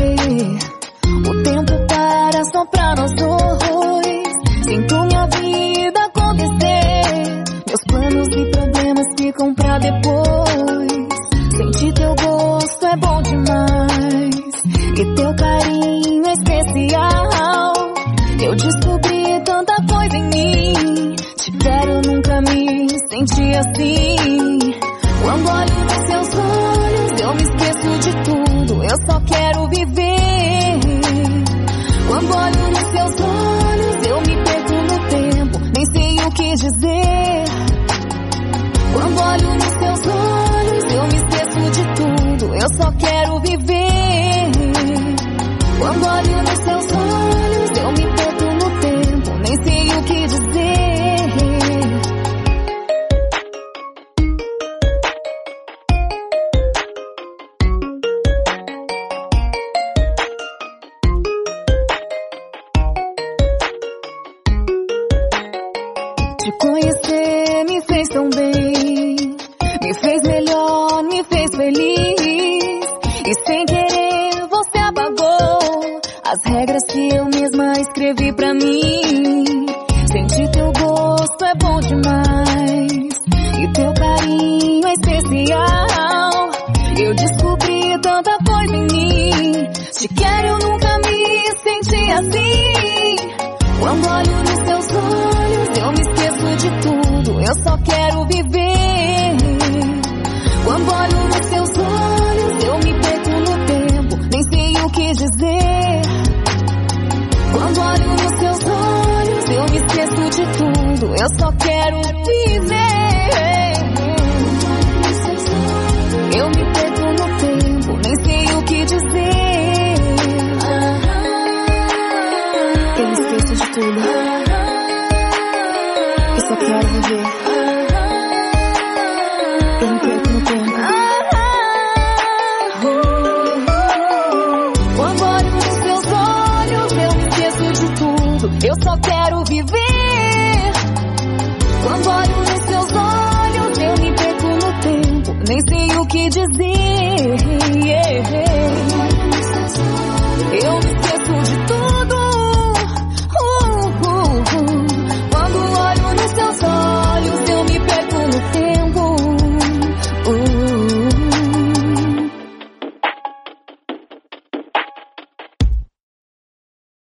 O tempo para só pra nós dois. Sinto minha vida acontecer. Meus planos e problemas ficam pra depois. Sentir teu gosto é bom demais. E teu carinho é especial. Eu descobri tanta coisa em mim. Te quero, nunca me senti assim. Quando olho nos seus olhos, eu me esqueço de tudo. Eu só quero viver. Quando olho nos seus olhos, eu me perco no tempo. Nem sei o que dizer. Quando olho nos seus olhos, eu me esqueço de tudo. Eu só quero viver. Quando olho nos seus olhos, eu me perco no tempo. Nem sei o que dizer. Te conhecer me fez tão bem, me fez melhor, me fez feliz. E sem querer você apagou as regras que eu mesma escrevi pra mim. Sentir teu gosto é bom demais. E teu carinho é especial. Eu descobri tanta coisa em mim. Te quero, eu nunca me senti assim. Quando olho nos teus olhos, eu me esqueço de tudo. Eu só quero viver. Quando olho nos teus olhos, eu me perco no tempo. Nem sei o que dizer. Quando olho nos teus olhos, eu me esqueço de tudo. Eu só quero viver. Eu me perco no tempo. Nem sei o que dizer. Eu me esqueço de tudo. Eu só quero viver. Eu me perco no tempo. Quando olho nos teus olhos, eu me esqueço de tudo. Eu só quero